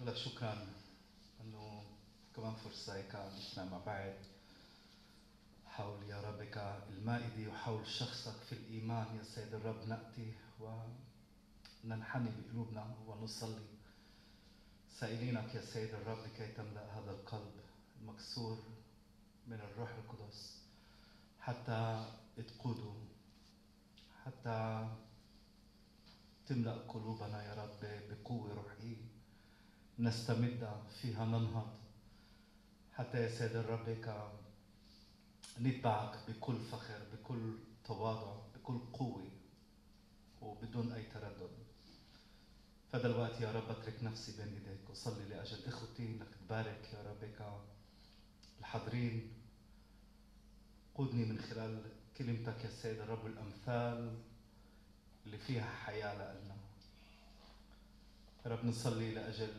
لك شكرا انه كمان فرصة هيك نجتمع مع بعض حول يا ربك المائدة وحول شخصك في الإيمان يا سيد الرب. نأتي وننحني بقلوبنا ونصلي سائلينك يا سيد الرب لكي تملأ هذا القلب المكسور من الروح القدس حتى تقوده، حتى تملأ قلوبنا يا رب بقوة روحية نستمد فيها ننهض، حتى يا سيد الرب نتبعك بكل فخر، بكل تواضع، بكل قوة وبدون أي تردد. فهذا الوقت يا رب أترك نفسي بين يديك وصلي لأجل إخوتي إنك تبارك يا رب الحاضرين. قودني من خلال كلمتك يا سيد الرب الأمثال اللي فيها حياة لنا. يا رب نصلي لأجل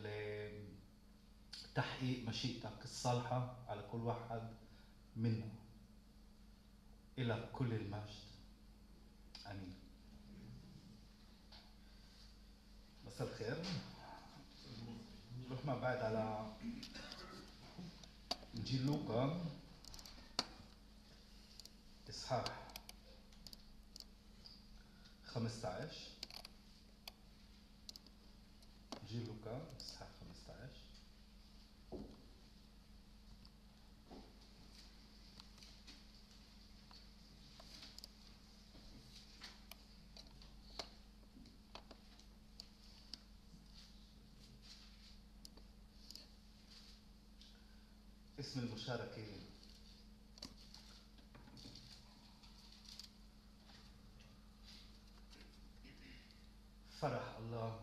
تحقيق مشيئتك الصالحة على كل واحد منا إلى كل المجد. آمين. مساء الخير. نروح مع بعض على إنجيل لوقا إصحاح 15. إنجيل لوقا إصحاح 15. اسم المشاركة فرح الله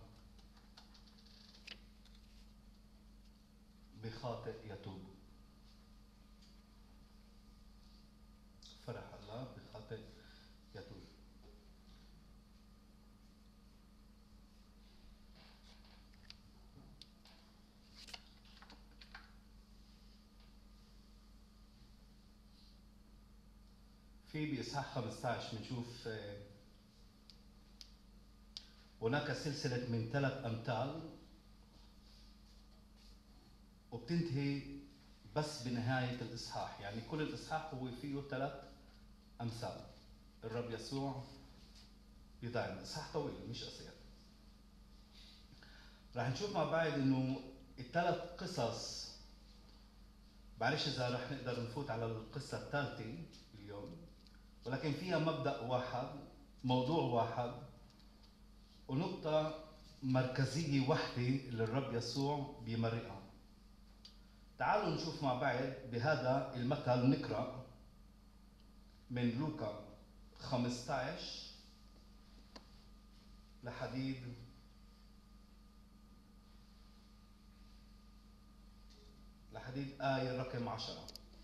بخاطئ يتوب. فرح الله بخاطئ يتوب. في بإصحاح 15 بنشوف هناك سلسلة من 3 أمثال وبتنتهي بس بنهاية الإصحاح، يعني كل الإصحاح هو فيه 3 أمثال. الرب يسوع يضاعف. الإصحاح طويل مش قصير. راح نشوف مع بعض إنه ال3 قصص، بعرفش إذا راح نقدر نفوت على القصة الثالثة اليوم، ولكن فيها مبدأ واحد، موضوع واحد، ونقطة مركزية واحدة اللي الرب يسوع بيمرقها. تعالوا نشوف مع بعض بهذا المثل. نقرأ من لوقا 15 لحديد آية رقم 10.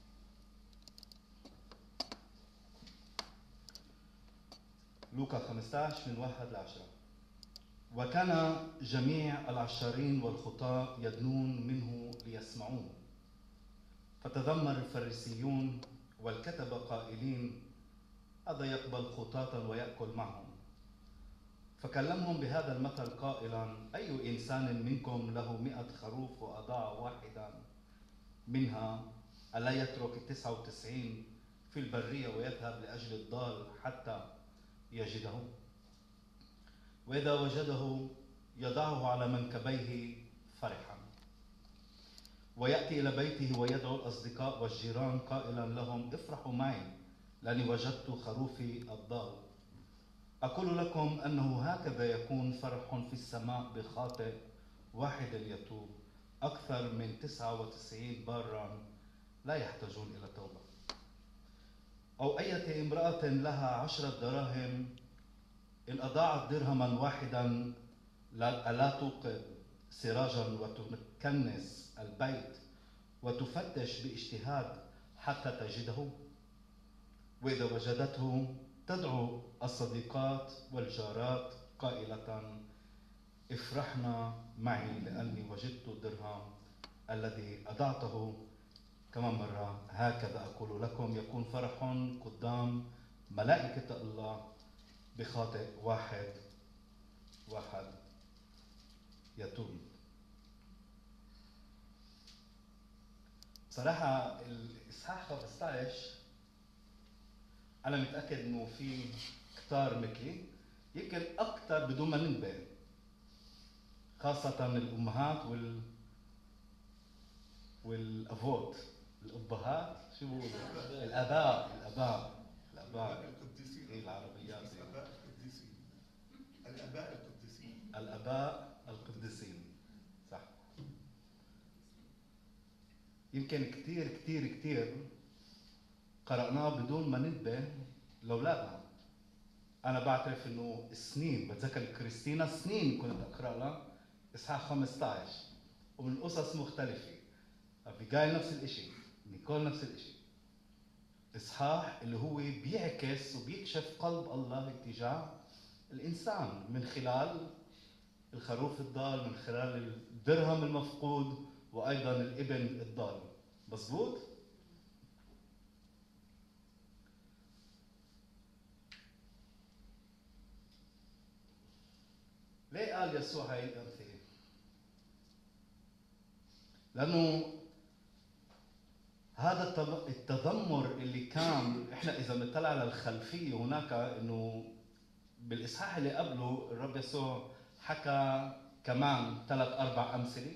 لوقا 15 من 1 ل10. وكان جميع العشارين والخطاة يدنون منه ليسمعوه، فتذمر الفريسيون والكتبة قائلين: هذا يقبل خطاة ويأكل معهم. فكلمهم بهذا المثل قائلا: أي إنسان منكم له 100 خروف وأضاع واحدا منها ألا يترك 99 في البرية ويذهب لأجل الضال حتى يجده؟ وإذا وجده يضعه على منكبيه فرحا، ويأتي إلى بيته ويدعو الأصدقاء والجيران قائلا لهم: افرحوا معي لأني وجدت خروفي الضال. أقول لكم أنه هكذا يكون فرح في السماء بخاطئ واحد يتوب أكثر من 99 بارا لا يحتاجون إلى توبة. أو أية امرأة لها 10 دراهم إن أضاعت درهما واحدا ألا توقد سراجا وتكنس البيت وتفتش باجتهاد حتى تجده؟ وإذا وجدته تدعو الصديقات والجارات قائلة: افرحنا معي لأني وجدت الدرهم الذي أضعته. كما مرة هكذا أقول لكم يكون فرح قدام ملائكة الله بخاطئ واحد يتوب. بصراحة الإصحاح 15 أنا متأكد إنه في كتار مثلي يمكن أكثر بدون ما ننبه، خاصة الأمهات والأفوت، الأبهات شو بقولوا؟ الآباء القديسين. إيه العربيات دي؟ الآباء القديسين. الآباء القديسين. الآباء القديسين، صح. يمكن كتير كتير كتير قرأناه بدون ما ننتبه لأولادنا. أنا بعترف إنه سنين، بتذكر كريستينا سنين كنت أقرأ لها إصحاح 15 ومن قصص مختلفة. أبيجايل نفس الإشي، نيكول نفس الإشي. إصحاح اللي هو بيعكس وبيكشف قلب الله اتجاه الإنسان من خلال الخروف الضال، من خلال الدرهم المفقود، وأيضا الابن الضال. مظبوط؟ ليه قال يسوع هاي الأمثلة؟ لأنه هذا التذمر اللي كان، احنا إذا بنطلع على الخلفية هناك إنه بالإصحاح اللي قبله الرب يسوع حكى كمان 3-4 أمثلة،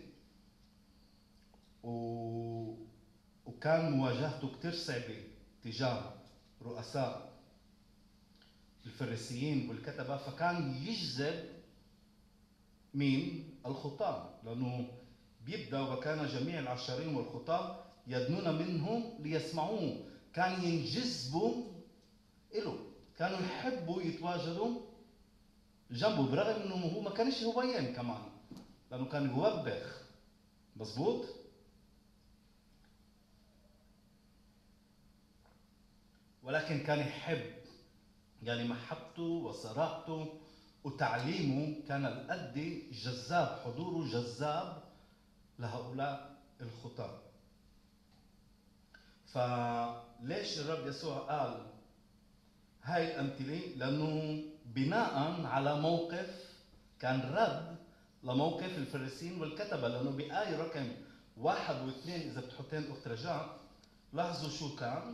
وكان مواجهته كتير صعبة تجاه رؤساء الفريسيين والكتبة، فكان يجذب مين؟ الخطاة، لأنه بيبدأ وكان جميع العشارين والخطاة يدنون منهم ليسمعوه. كان ينجذبوا إله، كانوا يحبوا يتواجدوا جنبه، برغم انه هو ما كانش يبين كمان، لانه كان يوبخ. مظبوط؟ ولكن كان يحب، يعني محبته وصراحته وتعليمه كان القد جذاب، حضوره جذاب لهؤلاء الخطاة. فليش الرب يسوع قال هاي الأمثلة؟ لأنه بناء على موقف كان رد لموقف الفريسيين والكتبة. لأنه بآية رقم 1 و2 إذا بتحطين أخت رجاء، لاحظوا شو كان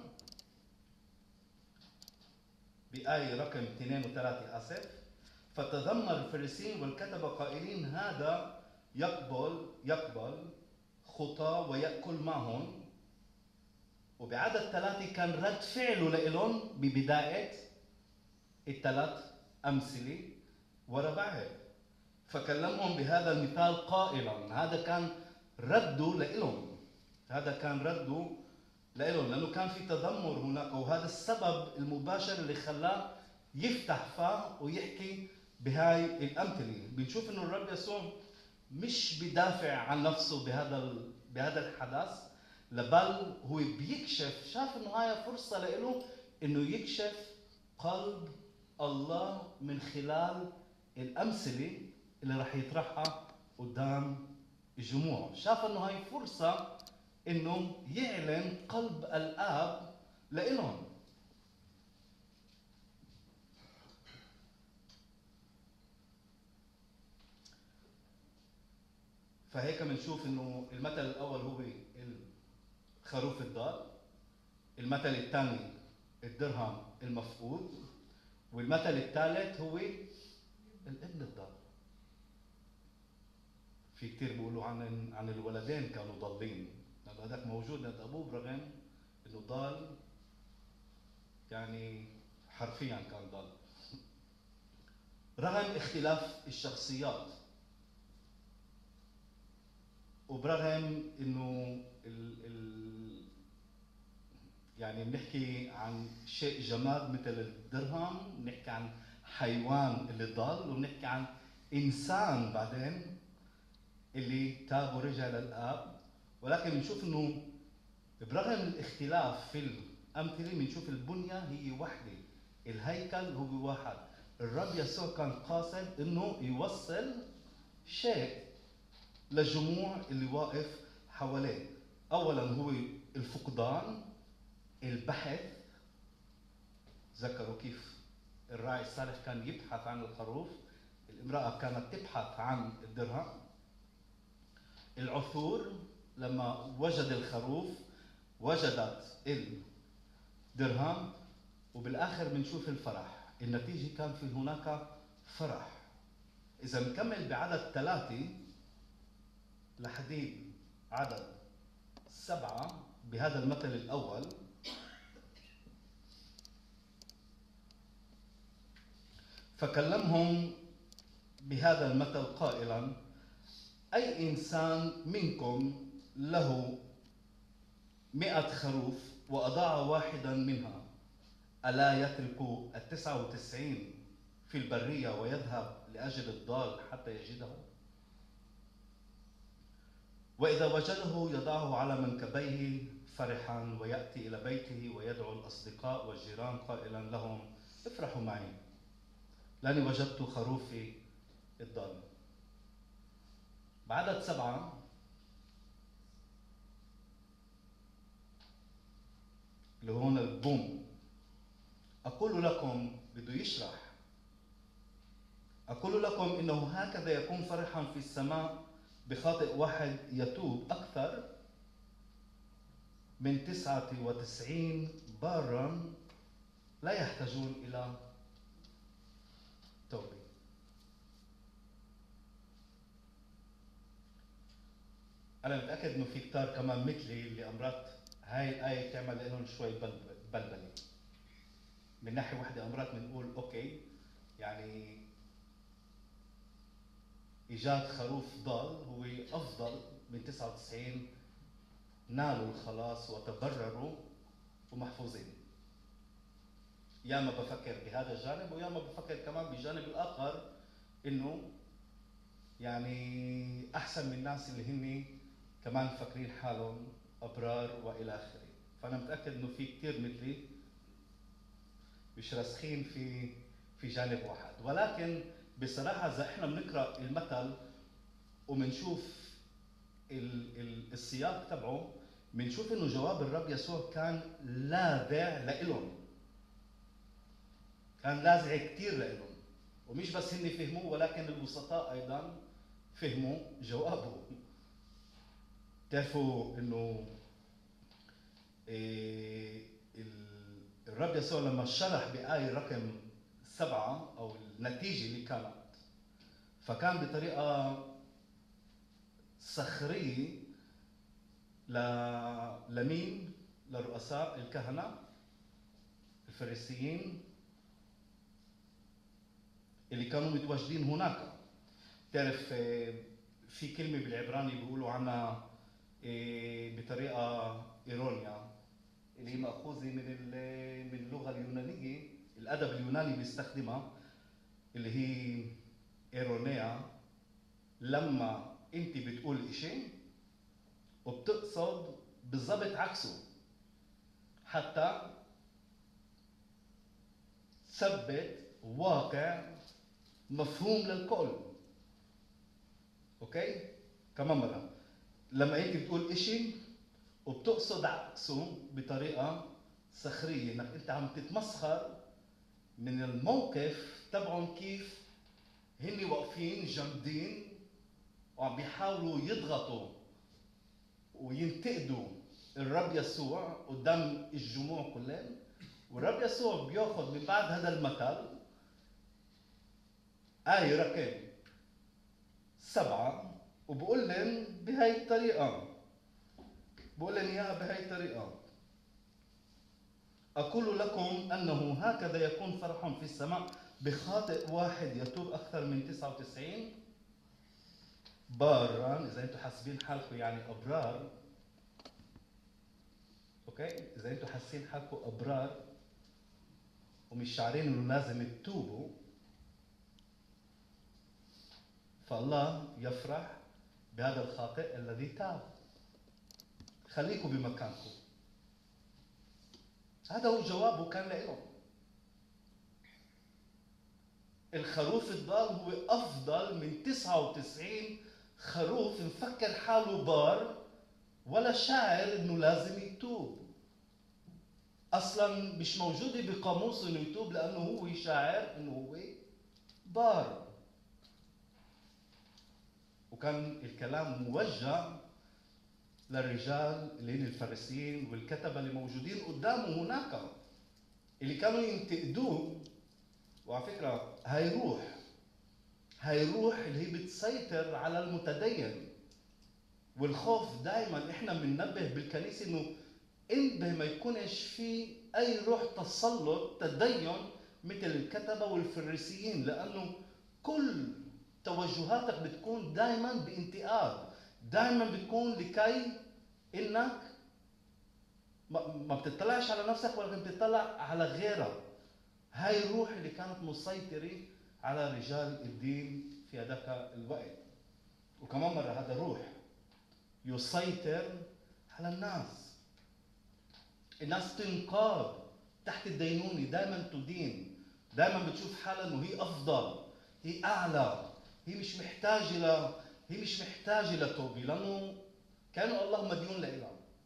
بآية رقم 2 و3. آسف. فتذمر الفريسيين والكتبة قائلين هذا يقبل خطى ويأكل معهم. وبعدد 3 كان رد فعله لإلهم ببداية الثلاث أمثلة ورا بعض. فكلمهم بهذا المثال قائلا، هذا كان رده لإلهم، هذا كان رده لإلهم، لأنه كان في تذمر هناك، وهذا السبب المباشر اللي خلاه يفتح فاه ويحكي بهاي الأمثلة. بنشوف إنه الرب يسوع مش بدافع عن نفسه بهذا الحدث، بل هو بيكشف، شاف إنه هاي فرصة لإله إنه يكشف قلب الله من خلال الأمثلة اللي راح يطرحها قدام الجموع. شاف إنه هاي فرصة إنه يعلن قلب الآب لإلهم. فهيك بنشوف إنه المثل الأول هو الخروف الضال، المثل الثاني الدرهم المفقود، والمثل الثالث هو الابن الضال. في كتير بيقولوا عن الولدين كانوا ضالين، لأنه هذاك موجود عند أبوه برغم إنه ضال، يعني حرفيا كان ضال. رغم اختلاف الشخصيات، وبرغم إنه يعني بنحكي عن شيء جماد مثل الدرهم، بنحكي عن حيوان اللي ضل، وبنحكي عن إنسان بعدين اللي تاب ورجع للآب. ولكن بنشوف إنه برغم الاختلاف في الأمثلة بنشوف البنية هي واحدة، الهيكل هو واحد. الرب يسوع كان قاصد إنه يوصل شيء للجموع اللي واقف حواليه. أولاً هو الفقدان، البحث. ذكروا كيف الراعي الصالح كان يبحث عن الخروف، الامرأة كانت تبحث عن الدرهم. العثور، لما وجد الخروف وجدت الدرهم، وبالآخر بنشوف الفرح. النتيجة كان في هناك فرح. إذا نكمل بعدد 3 لحديد عدد 7 بهذا المثل الأول، فكلمهم بهذا المثل قائلا: أي إنسان منكم له 100 خروف وأضاع واحدا منها، ألا يترك 99 في البرية ويذهب لأجل الضال حتى يجده؟ وإذا وجده يضعه على منكبيه فرحا، ويأتي إلى بيته ويدعو الأصدقاء والجيران قائلا لهم: افرحوا معي لأني وجدت خروفي الضال. بعدد 7 اللي هون البوم، أقول لكم، بده يشرح، أقول لكم إنه هكذا يكون فرحا في السماء بخاطئ واحد يتوب أكثر من 99 بارا لا يحتاجون إلى توبة. أنا متأكد إنه في كتار كمان مثلي اللي أمرات هاي الآية بتعمل لهم شوي بلبلة. من ناحية واحدة أمرات بنقول أوكي، يعني إيجاد خروف ضال هو أفضل من 99 نالوا الخلاص وتبرروا ومحفوظين. ياما بفكر بهذا الجانب، وياما بفكر كمان بالجانب الآخر إنه يعني أحسن من الناس اللي هن كمان فاكرين حالهم أبرار وإلى آخره. فأنا متأكد إنه في كتير مثلي مش راسخين في جانب واحد. ولكن بصراحة إذا إحنا بنقرأ المثل وبنشوف السياق تبعه، بنشوف إنه جواب الرب يسوع كان لاذع لإلهم، كان لاذع كتير لإلهم، ومش بس هن فهموه ولكن البسطاء أيضا فهموا جوابه. تعرفوا إنه الرب يسوع لما شرح بآية رقم 7 أو النتيجة اللي كانت، فكان بطريقة سخرية لمين؟ لرؤساء الكهنة الفريسيين اللي كانوا متواجدين هناك. تعرف في كلمة بالعبراني بيقولوا عنها بطريقة إيرونيا، اللي هي مأخوذة من اللغة اليونانية، الأدب اليوناني بيستخدمها، اللي هي إيرونيا. لما أنت بتقول إشي وبتقصد بالضبط عكسه حتى تثبت واقع مفهوم للكل. أوكي؟ كمان مرة، لما أنت بتقول إشي وبتقصد عكسه بطريقة سخرية، إنك أنت عم تتمسخر من الموقف تبعهم، كيف هن واقفين جامدين وعم بيحاولوا يضغطوا وينتقدوا الرب يسوع قدام الجموع كلهم. والرب يسوع بياخذ من بعد هذا المثل آية رقم 7 وبقول لهم بهاي الطريقة، بقول لهم إياها بهاي الطريقة: أقول لكم أنه هكذا يكون فرح في السماء بخاطئ واحد يتوب أكثر من 99 بارا. إذا أنتم حاسبين حالكم يعني أبرار، أوكي؟ إذا أنتم حاسين حالكم أبرار ومش شعرين إنه لازم تتوبوا، فالله يفرح بهذا الخاطئ الذي تاب. خليكم بمكانكم. هذا هو جوابه كان لهم. الخروف الضال هو أفضل من 99 خروف مفكر حاله بار ولا شاعر إنه لازم يتوب. أصلاً مش موجودة بقاموس إنه يتوب، لأنه هو شاعر إنه هو بار. وكان الكلام موجه للرجال اللي هن الفريسيين والكتبة اللي موجودين قدامه هناك، اللي كانوا ينتقدوه. وعلى فكرة هاي روح اللي هي بتسيطر على المتدين. والخوف دائما احنا بننبه بالكنيسة انه انتبه ما يكونش في اي روح تسلط تدين مثل الكتبة والفريسيين، لانه كل توجهاتك بتكون دائما بانتقاد، دائما بتكون لكي انك ما بتطلعش على نفسك ولكن بتطلع على غيرك. هاي الروح اللي كانت مسيطرة على رجال الدين في هذاك الوقت. وكمان مرة هذا روح يسيطر على الناس تنقاد تحت الدينونة، دائما تدين، دائما بتشوف حالها انه هي افضل، هي اعلى، هي مش محتاجة لتوبة، لانه كانوا الله مديون لها.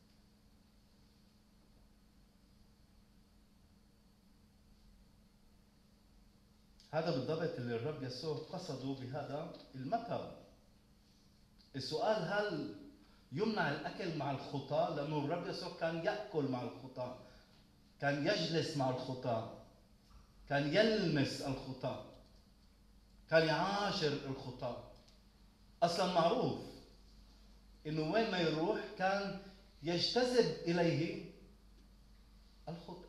هذا بالضبط اللي الرب يسوع قصده بهذا المثل. السؤال هل يمنع الأكل مع الخطاة؟ لأنه الرب يسوع كان يأكل مع الخطاة، كان يجلس مع الخطاة، كان يلمس الخطاة، كان يعاشر الخطاة. أصلا معروف إنه وين ما يروح كان يجتذب إليه الخطاة.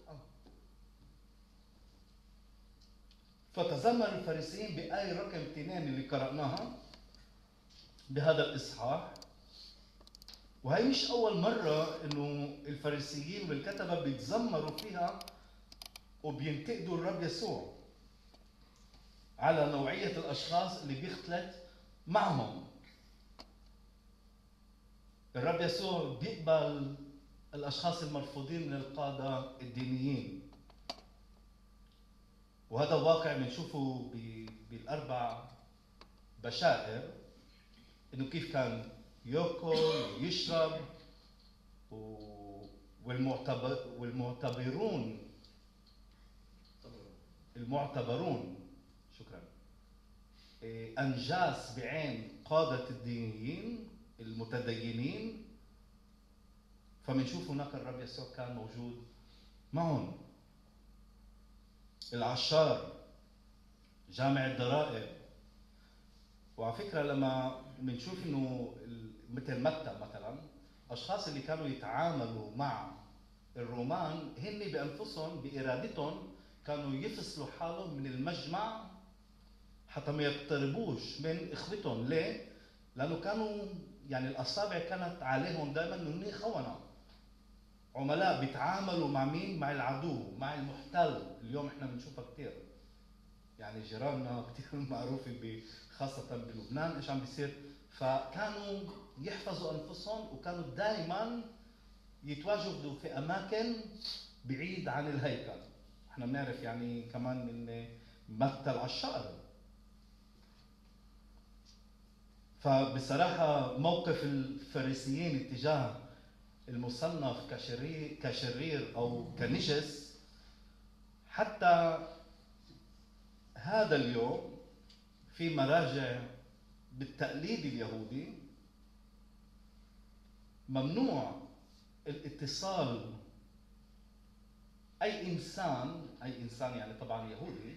فتذمر الفريسيين بآية رقم 2 اللي قرأناها بهذا الإصحاح. وهي مش أول مرة إنه الفريسيين والكتبة بيتذمروا فيها وبينتقدوا الرب يسوع على نوعية الأشخاص اللي بيختلط معهم. الرب يسوع بيقبل الأشخاص المرفوضين من القادة الدينيين، وهذا واقع بنشوفه بالأربع بشائر، إنه كيف كان يأكل ويشرب والمعتبرون شكرا أنجاس بعين قادة الدينيين المتدينين. فمنشوف هناك الرب يسوع كان موجود معهم. العشار، جامع الضرائب. وعلى فكرة لما بنشوف انه مثل متى مثلا، اشخاص اللي كانوا يتعاملوا مع الرومان هن بانفسهم بارادتهم كانوا يفصلوا حالهم من المجمع حتى ما يقتربوش من اخوتهم. ليه؟ لانه كانوا يعني الاصابع كانت عليهم دائما انه خونه، عملاء بيتعاملوا مع مين؟ مع العدو، مع المحتل. اليوم احنا بنشوفها كثير، يعني جيراننا كثير معروفه خاصه بلبنان ايش عم بيصير. فكانوا يحفظوا انفسهم وكانوا دائما يتواجدوا في اماكن بعيد عن الهيكل. احنا بنعرف يعني كمان من متى العشار. فبصراحه موقف الفريسيين اتجاه المصنف كشرير او كنجس حتى هذا اليوم في مراجع بالتقليد اليهودي ممنوع الاتصال اي انسان يعني طبعا يهودي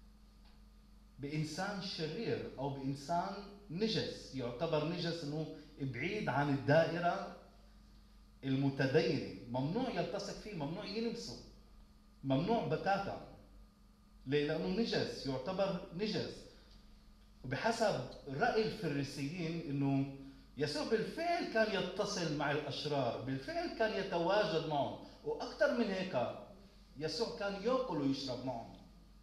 بانسان شرير او بانسان نجس، يعتبر نجس انه بعيد عن الدائره المتدينه، ممنوع يلتصق فيه، ممنوع يلمسه، ممنوع بتاتا. ليه؟ لانه نجس، يعتبر نجس. وبحسب راي الفريسيين انه يسوع بالفعل كان يتصل مع الاشرار، بالفعل كان يتواجد معهم، واكثر من هيك يسوع كان ياكل ويشرب معهم،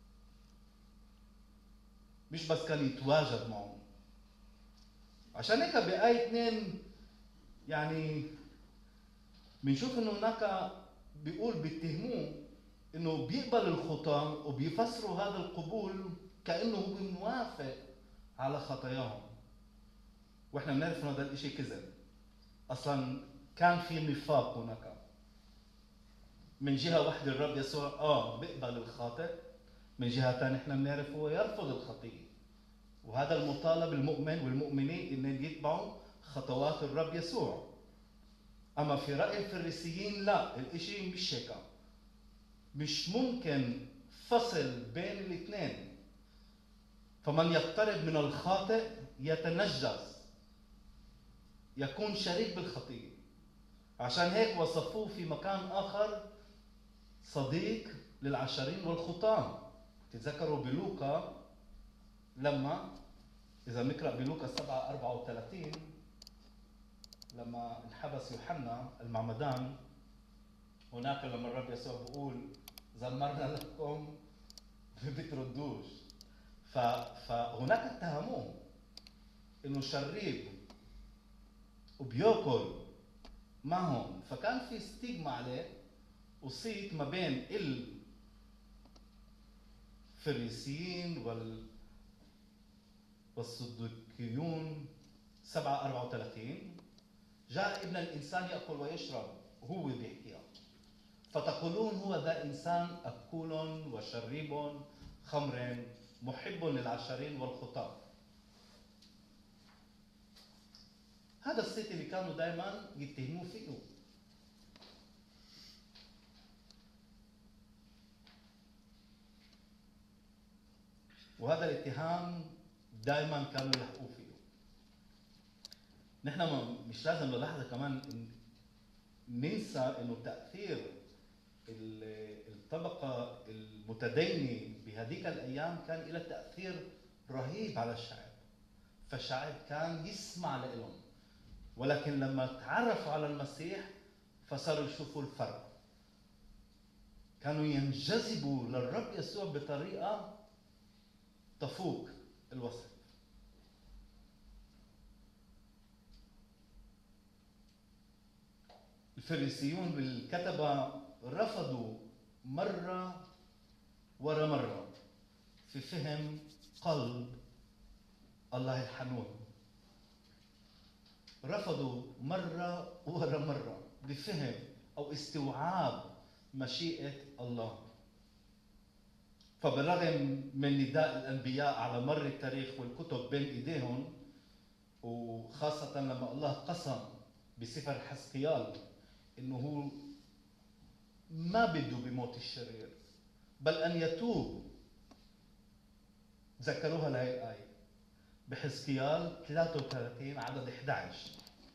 مش بس كان يتواجد معهم. عشان هيك بآية 2 يعني بنشوف انه هناك بيقول بيتهموه انه بيقبل الخطاة وبيفسروا هذا القبول كانه هو موافق على خطاياهم. واحنا بنعرف انه هذا الشيء كذب. اصلا كان في نفاق هناك. من جهه واحده الرب يسوع بيقبل الخاطئ، من جهه ثانيه احنا بنعرف هو يرفض الخطيه. وهذا المطالب المؤمن والمؤمنين ان يتبعوا خطوات الرب يسوع. أما في رأي الفريسيين لا، الإشي مش هيك، مش ممكن فصل بين الاثنين. فمن يقترب من الخاطئ يتنجس، يكون شريك بالخطية. عشان هيك وصفوه في مكان آخر صديق للعشرين والخطام. تتذكروا بلوقا لما إذا نقرأ بلوقا 7:34 لما انحبس يوحنا المعمدان، هناك لما الرب يسوع بيقول زمرنا لكم ما بتردوش، فهناك اتهموه انه شرير وبياكل معهم، فكان في ستيغما عليه وصيت ما بين الفريسيين والصدوقيون. 7:34 جاء ابن الإنسان يأكل ويشرب، وهو بيحكيها، فتقولون هو ذا إنسان أكول وشريب خمر محب للعشرين والخطاة. هذا الصيت اللي كانوا دائما يتهموه فيه. وهذا الاتهام دائما كانوا يلحقوه فيه. نحن مش لازم للحظة كمان ننسى انه تأثير الطبقة المتدينة بهذيك الأيام كان له تأثير رهيب على الشعب، فالشعب كان يسمع لهم. ولكن لما تعرفوا على المسيح فصاروا يشوفوا الفرق، كانوا ينجذبوا للرب يسوع بطريقة تفوق الوصف. الفريسيون والكتبة رفضوا مرة ورا مرة في فهم قلب الله الحنون، رفضوا مرة ورا مرة بفهم أو استوعاب مشيئة الله. فبالرغم من نداء الأنبياء على مر التاريخ والكتب بين إيديهم، وخاصة لما الله قسم بسفر حزقيال إنه هو ما بده بموت الشرير بل أن يتوب، تذكروها لهي الآية بحزقيال 33 عدد 11.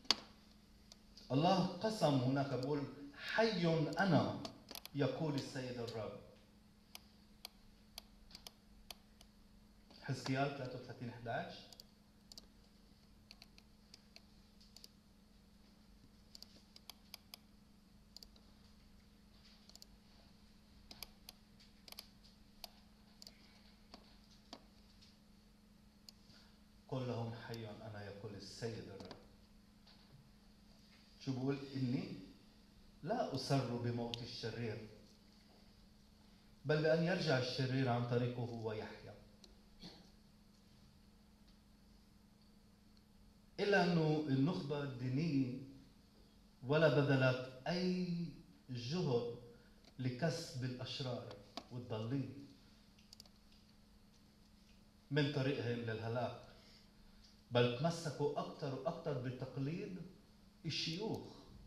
الله قسم هناك بقول حي أنا يقول السيد الرب. حزقيال 33 11. قل لهم حي أنا يقول السيد الرب. شو بقول؟ إني لا أسر بموت الشرير بل بأن يرجع الشرير عن طريقه ويحيا. إلا أنه النخبة الدينية ولا بذلت أي جهد لكسب الأشرار والضالين من طريقهم للهلاك، بل تمسكوا أكثر وأكثر بتقليد الشيوخ،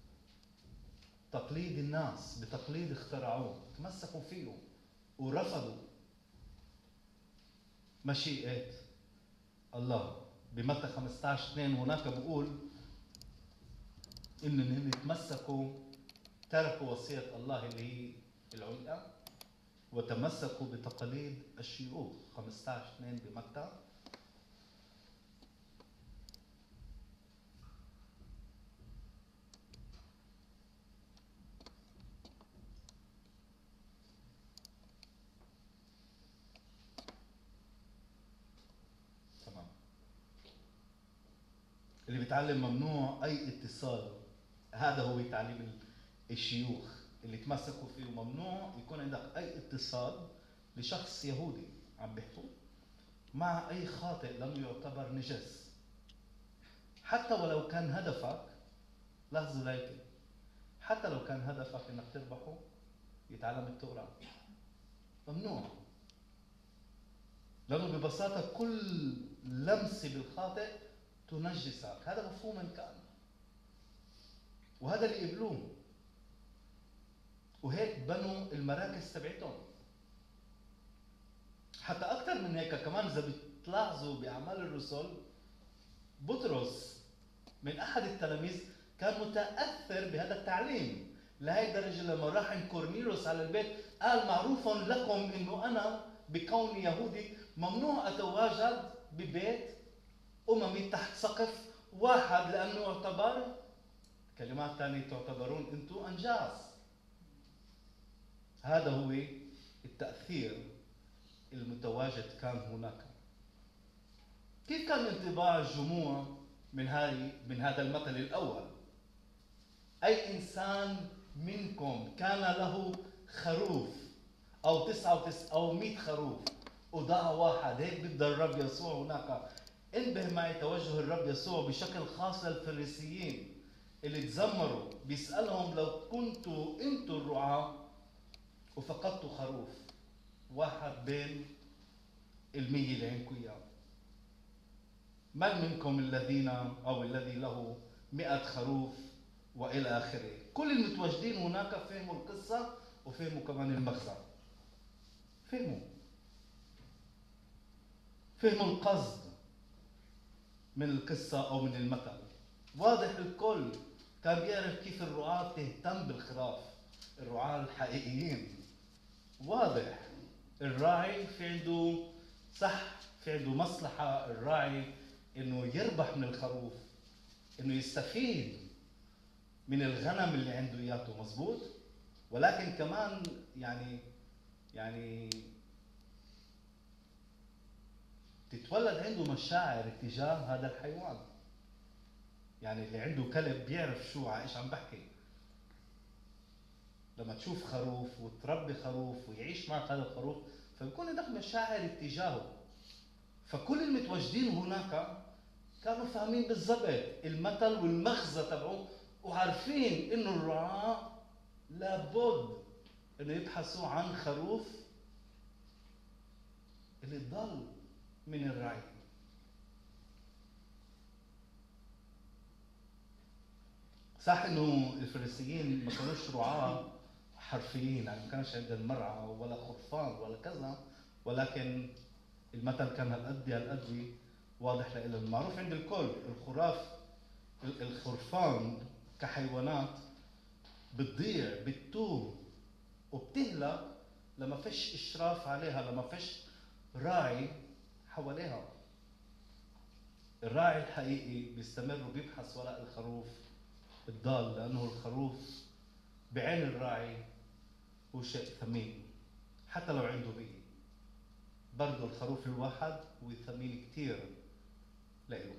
تقليد الناس بتقليد اخترعوه، تمسكوا فيه ورفضوا مشيئة الله. بمتى 15:2 هناك بقول إنهم يتمسكوا، تركوا وصية الله اللي هي العليا وتمسكوا بتقاليد الشيوخ. 15:2 بمتى. اللي بيتعلم ممنوع أي اتصال، هذا هو تعليم الشيوخ اللي تمسكوا فيه. ممنوع يكون عندك أي اتصال لشخص يهودي عم بيحكوا مع أي خاطئ لم يعتبر نجس، حتى ولو كان هدفك، لاحظوا ليك، حتى لو كان هدفك إنك تربحه يتعلم التوراة، ممنوع. لأنه ببساطة كل لمسة بالخاطئ تنجسك، هذا مفهوم كان. وهذا اللي قبلوه، وهيك بنوا المراكز تبعتهم. حتى أكثر من هيك كمان إذا بتلاحظوا بأعمال الرسل، بطرس من أحد التلاميذ كان متأثر بهذا التعليم، لهي الدرجة لما راح عند كورنيلوس على البيت قال: معروف لكم إنه أنا بكوني يهودي ممنوع أتواجد ببيت أممي تحت سقف واحد، لأنه يعتبر، كلمات ثانية، تعتبرون أنتم أنجاس. هذا هو التأثير المتواجد كان هناك. كيف كان انطباع الجموع من هذا المثل الأول؟ أي إنسان منكم كان له خروف أو 99 أو 100 خروف وضاع واحد، هيك بيبدأ الرب يسوع هناك. انبه معي توجه الرب يسوع بشكل خاص للفريسيين اللي تذمروا، بيسألهم: لو كنتوا انتوا الرعاة وفقدتوا خروف واحد بين 100 اللي عندكم اياه، من منكم الذين أو الذي له 100 خروف وإلى آخره؟ كل المتواجدين هناك فهموا القصة وفهموا كمان المغزى، فهموا القصد من القصة أو من المثل. واضح الكل كان بيعرف كيف الرعاة تهتم بالخراف، الرعاة الحقيقيين. واضح الراعي في عنده في عنده مصلحة، الراعي إنه يربح من الخروف، إنه يستفيد من الغنم اللي عنده إياته، مزبوط. ولكن كمان يعني تتولد عنده مشاعر تجاه هذا الحيوان. يعني اللي عنده كلب بيعرف شو ايش عم بحكي. لما تشوف خروف وتربي خروف ويعيش معك هذا الخروف، فبيكون عندك مشاعر اتجاهه. فكل المتواجدين هناك كانوا فاهمين بالضبط المثل والمغزى تبعه، وعارفين انه الرعاة لابد انه يبحثوا عن خروف اللي ضل من الرعي. صح انه الفريسيين ما كانوش رعاة حرفيين، يعني ما كانش عندهم مرعى ولا خرفان ولا كذا، ولكن المثل كان هالقد واضح لإله. المعروف عند الكل الخرفان كحيوانات بتضيع، بتتوه وبتهلك لما فيش إشراف عليها، لما فيش راعي حواليها. الراعي الحقيقي بيستمر وبيبحث وراء الخروف الضال، لأنه الخروف بعين الراعي هو شيء ثمين. حتى لو عنده بيئة، برضه الخروف الواحد هو ثمين كتير لإله.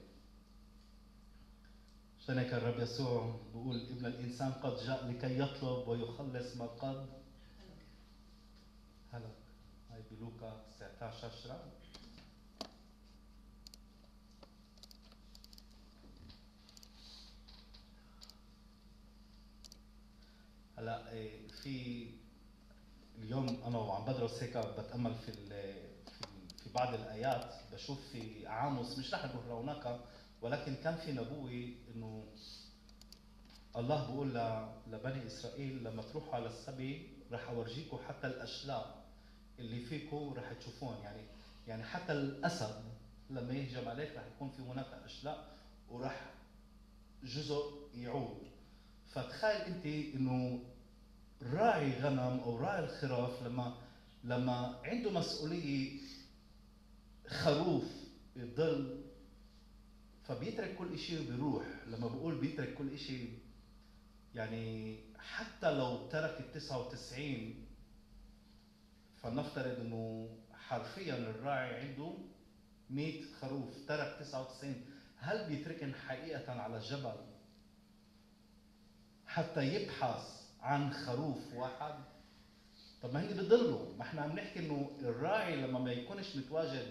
عشان هيك الرب يسوع بيقول: ابن الإنسان قد جاء لكي يطلب ويخلص ما قد هلك. هاي بلوكا 19:10. هلا في اليوم انا وعم بدرس هيك بتامل في بعض الايات، بشوف في عاموس، مش رح نروح لهناك، ولكن كان في نبوه انه الله بيقول لبني اسرائيل: لما تروحوا على السبي رح اورجيكم حتى الاشلاء اللي فيكم رح تشوفون. يعني حتى الاسد لما يهجم عليك رح يكون في هناك اشلاء ورح جزء يعود. فتخيل انت انه راعي غنم او راعي الخراف لما عنده مسؤوليه خروف يضل، فبيترك كل شيء وبيروح. لما بقول بيترك كل شيء، يعني حتى لو ترك ال 99، فلنفترض انه حرفيا الراعي عنده 100 خروف، ترك 99، هل بيتركن حقيقة على جبل حتى يبحث عن خروف واحد؟ طب ما هن بضلوا. ما احنا عم نحكي انه الراعي لما ما يكونش متواجد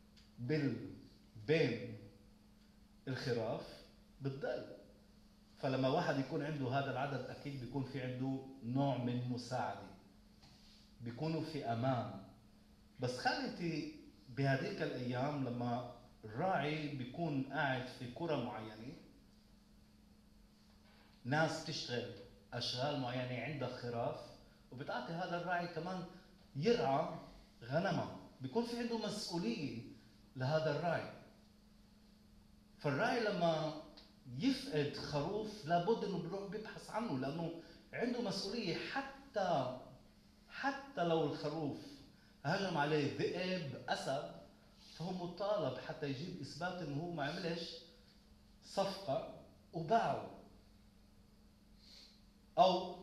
بين الخراف بتضل. فلما واحد يكون عنده هذا العدد اكيد بيكون في عنده نوع من مساعده، بيكونوا في امان. بس خلي انت بهذيك الايام لما الراعي بيكون قاعد في قرى معينه، ناس تشتغل أشغال معينة عندها خراف، وبتعطي هذا الراعي كمان يرعى غنمها، بيكون في عنده مسؤولية لهذا الراعي. فالراعي لما يفقد خروف لابد انه بيروح بيبحث عنه، لانه عنده مسؤولية. حتى لو الخروف هجم عليه ذئب أسد، فهو مطالب حتى يجيب إثبات انه هو ما عملش صفقة وباعه، أو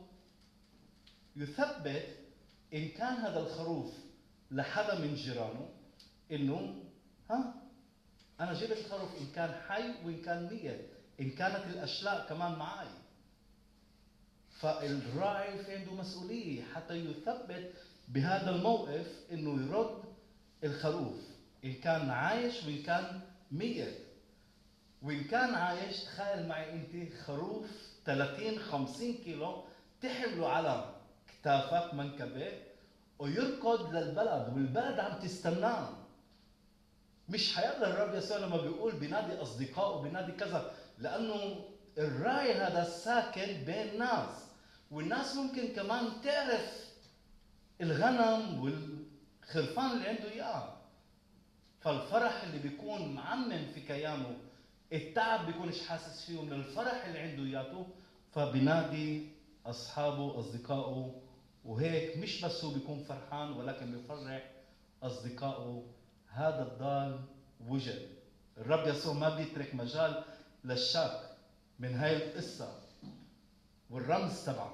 يثبت إن كان هذا الخروف لحدا من جيرانه إنه أنا جبت الخروف إن كان حي وإن كان ميت، إن كانت الأشلاء كمان معي. فالراعي في عنده مسؤولية حتى يثبت بهذا الموقف إنه يرد الخروف إن كان عايش وإن كان ميت. وإن كان عايش، تخيل معي أنت خروف 30-50 كيلو تحمله على كتافك منكبه ويركض للبلد، والبلد عم تستناه. مش حيقدر الرب يسوع لما بيقول بينادي أصدقائه بينادي كذا، لأنه الراعي هذا ساكن بين ناس، والناس ممكن كمان تعرف الغنم والخرفان اللي عنده إياه. فالفرح اللي بيكون معمم في كيانه، التعب بيكونش حاسس فيه من الفرح اللي عنده إياته، فبينادي أصحابه أصدقائه. وهيك مش بس هو بيكون فرحان، ولكن بيفرح أصدقائه. هذا الضال وجد. الرب يسوع ما بيترك مجال للشك من هاي القصة والرمز تبعه.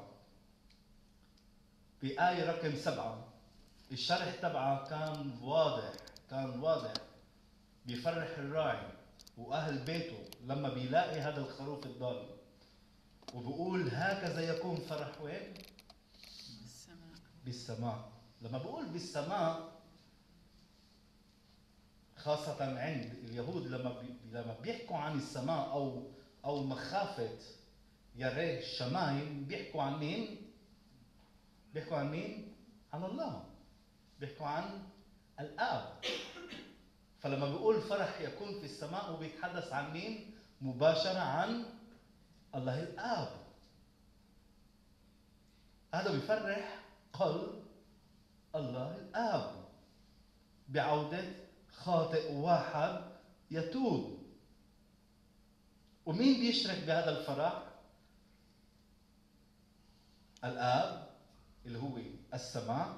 في آية رقم 7 الشرح تبعها كان واضح بيفرح الراعي وأهل بيته لما بيلاقي هذا الخروف الضال، وبقول هكذا يكون فرح وين؟ بالسماء. لما بقول بالسماء، خاصة عند اليهود لما بيحكوا عن السماء أو مخافة يراه الشمايم، بيحكوا عن مين؟ عن الله، بيحكوا عن الآب. فلما بيقول فرح يكون في السماء، هو بيتحدث عن مين؟ مباشرة عن الله الآب. هذا بيفرح قلب الله الآب بعودة خاطئ واحد يتوب. ومين بيشرك بهذا الفرح؟ الآب اللي هو السماء،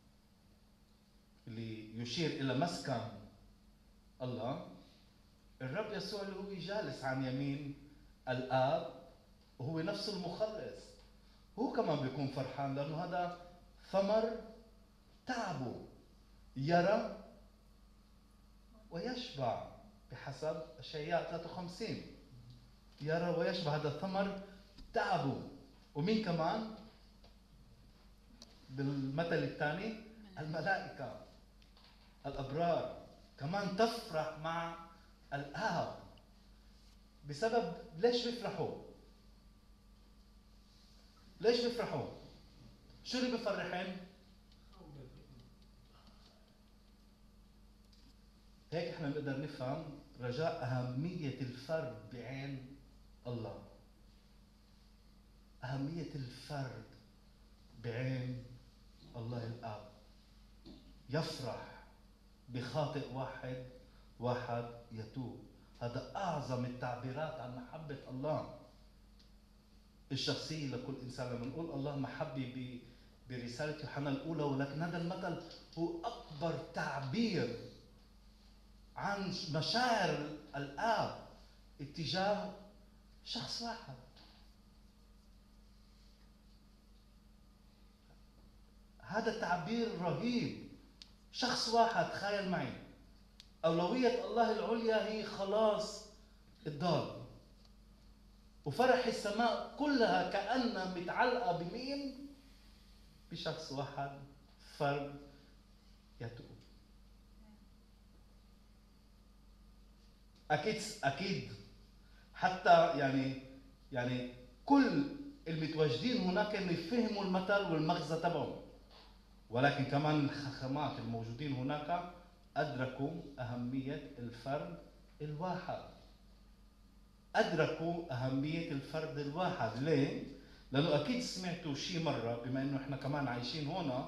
اللي يشير إلى مسكن الله. الرب يسوع اللي هو جالس عن يمين الآب وهو نفس المخلص، هو كمان بيكون فرحان، لأنه هذا ثمر تعبه. يرى ويشبع بحسب أشعياء 53. يرى ويشبع، هذا ثمر تعبه. ومين كمان بالمثل الثاني؟ الملائكة الأبرار كمان تفرح مع الآب. بسبب ليش بيفرحوا؟ شو اللي بفرحهم؟ هيك احنا نقدر نفهم رجاء أهمية الفرد بعين الله. أهمية الفرد بعين الله الآب. يفرح بخاطئ واحد يتوب. هذا أعظم التعبيرات عن محبة الله الشخصية لكل إنسان. لما نقول الله محبة برسالة يوحنا الأولى، ولكن هذا المثل هو أكبر تعبير عن مشاعر الآب اتجاه شخص واحد. هذا تعبير رهيب. شخص واحد، تخيل معي، أولوية الله العليا هي خلاص الضال، وفرح السماء كلها كأنها متعلقة بمين؟ بشخص واحد، فرد يتوب. أكيد حتى يعني كل المتواجدين هناك يفهموا المثل والمغزى تبعه، ولكن كمان الخخامات الموجودين هناك أدركوا أهمية الفرد الواحد. أدركوا أهمية الفرد الواحد. ليه؟ لأنه أكيد سمعتوا شيء مرة، بما إنه إحنا كمان عايشين هنا،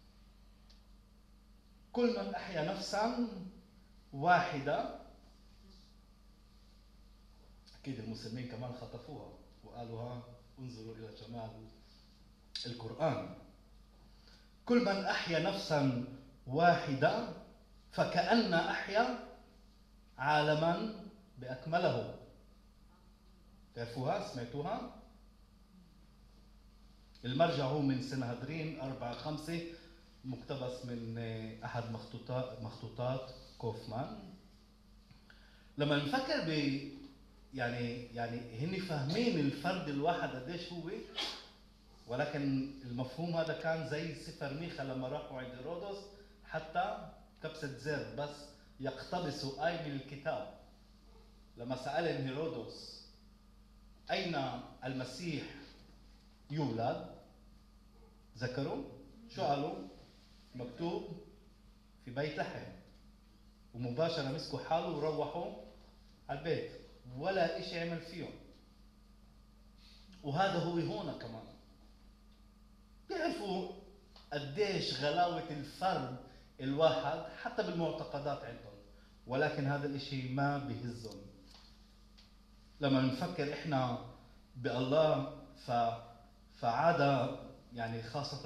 كل من أحيا نفسا واحدة. أكيد المسلمين كمان خطفوها وقالوا ها انظروا إلى جمال القرآن. كل من أحيا نفسا واحدة فكأن أحيا عالما بأكمله. تعرفوها؟ سمعتوها؟ المرجع هو من سنهدرين 4-5، مقتبس من أحد مخطوطات كوفمان. لما نفكر يعني هن فاهمين الفرد الواحد قديش هو، ولكن المفهوم هذا كان زي سفر ميخا لما راحوا عند هيرودس، حتى كبسة زر بس يقتبسوا آية من الكتاب. لما سألهم هيرودس أين المسيح يولد، ذكروا شو قالوا؟ مكتوب في بيت لحم. ومباشرة مسكوا حاله وروحوا على البيت، ولا إشي عمل فيهم. وهذا هو هون كمان. بيعرفوا قديش غلاوة الفرد الواحد حتى بالمعتقدات عندهم، ولكن هذا الإشي ما بيهزهم. لما نفكر إحنا بالله فعادة يعني خاصة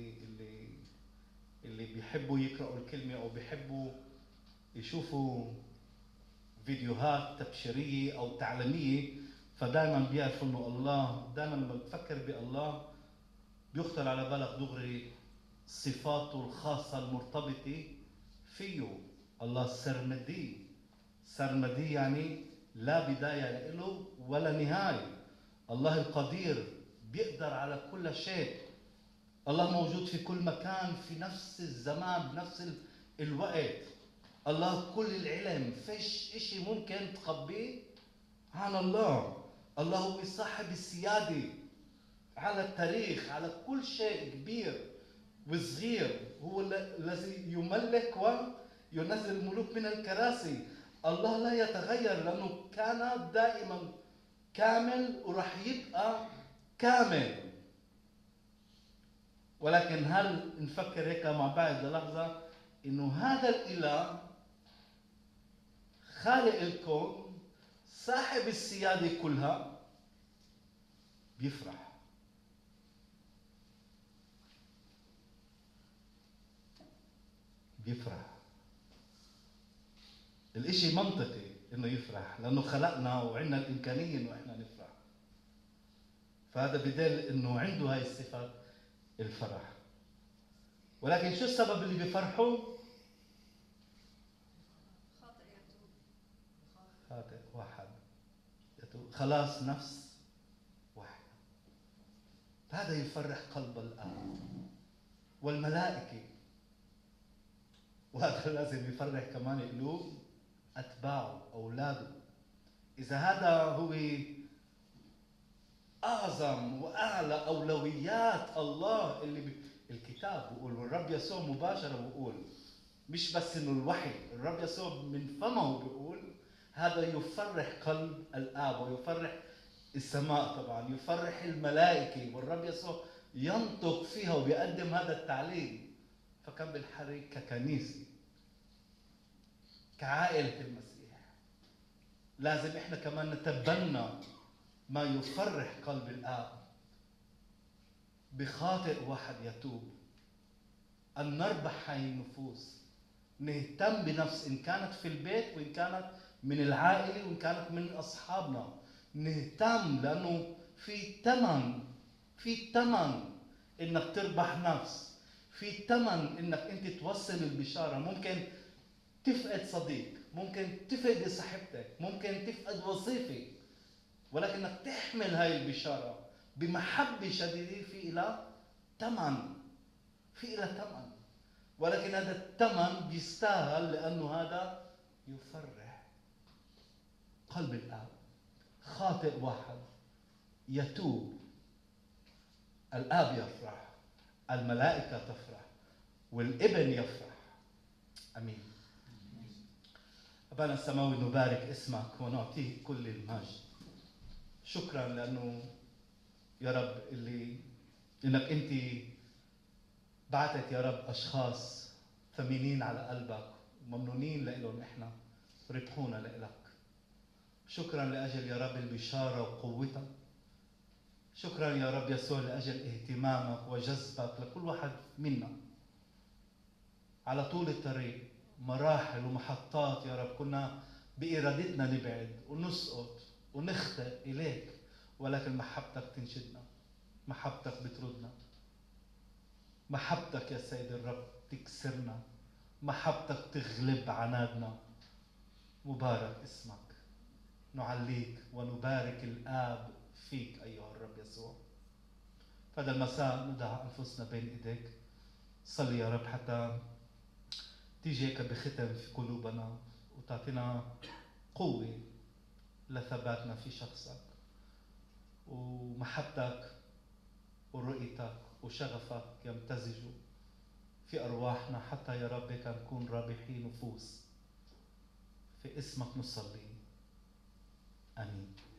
اللي بيحبوا يقرأوا الكلمة أو بيحبوا يشوفوا فيديوهات تبشيرية أو تعليمية، فدائما بيعرفوا إنه الله، دائما لما بتفكر بالله بيخطر على بالك دغري صفاته الخاصة المرتبطة فيه. الله سرمدي. سرمدي يعني لا بداية له ولا نهاية. الله القدير بيقدر على كل شيء. الله موجود في كل مكان في نفس الزمان بنفس الوقت. الله كل العلم، فيش اشي ممكن تخبيه عن الله. الله هو صاحب السيادة على التاريخ، على كل شيء كبير وصغير. هو الذي يملك وينزل الملوك من الكراسي. الله لا يتغير لأنه كان دائما كامل ورح يبقى كامل. ولكن هل نفكر هيك مع بعض للحظة إنه هذا الإله خالق الكون صاحب السيادة كلها بيفرح. بيفرح. الاشي منطقي انه يفرح لانه خلقنا وعندنا الامكانية انه احنا نفرح. فهذا بدل انه عنده هاي الصفة الفرح. ولكن شو السبب اللي بيفرحوا؟ خاطئ واحد يتوب، خلاص نفس واحدة. هذا يفرح قلب الآب والملائكة، وهذا لازم يفرح كمان قلوب أتباعه أولاده. إذا هذا هو أعظم وأعلى أولويات الله اللي الكتاب بيقول، والرب يسوع مباشرة بيقول، مش بس إنه الوحي، الرب يسوع من فمه بيقول هذا يفرح قلب الآب ويفرح السماء طبعا، يفرح الملائكة، والرب يسوع ينطق فيها وبيقدم هذا التعليم. فكان بالحري ككنيسة كعائلة المسيح لازم إحنا كمان نتبنى ما يفرح قلب الآب بخاطئ واحد يتوب، أن نربح هاي النفوس، نهتم بنفس إن كانت في البيت وإن كانت من العائلة وإن كانت من أصحابنا. نهتم لأنه في ثمن إنك تربح نفس، في ثمن إنك أنت توصل البشارة. ممكن تفقد صديق، ممكن تفقد صاحبتك، ممكن تفقد وظيفة، ولكنك تحمل هاي البشارة بمحبة شديدة في إلى ثمن، ولكن هذا الثمن بيستاهل لأنه هذا يفرح قلب الآب. خاطئ واحد يتوب، الآب يفرح، الملائكة تفرح، والابن يفرح. أمين. أبانا السماوي نبارك اسمك ونعطيك كل المجد. شكرا لأنه يا رب إنك أنت بعتت يا رب أشخاص ثمينين على قلبك وممنونين لإلهم إحنا ربحونا لإلك. شكرا لأجل يا رب البشارة وقوتك. شكرا يا رب يسوع لأجل اهتمامك وجذبك لكل واحد منا على طول الطريق، مراحل ومحطات يا رب كنا بإرادتنا نبعد ونسقط ونخطئ إليك، ولكن محبتك تنشدنا، محبتك بتردنا، محبتك يا سيد الرب تكسرنا، محبتك تغلب عنادنا. مبارك اسمك، نعليك ونبارك الآب فيك أيها الرب يسوع. هذا المساء نضع أنفسنا بين إيديك. صلي يا رب حتى تيجي هيك بختم في قلوبنا وتعطينا قوة لثباتنا في شخصك ومحبتك ورؤيتك وشغفك يمتزجوا في أرواحنا حتى يا رب هيك نكون رابحين نفوس. في اسمك نصلي، آمين.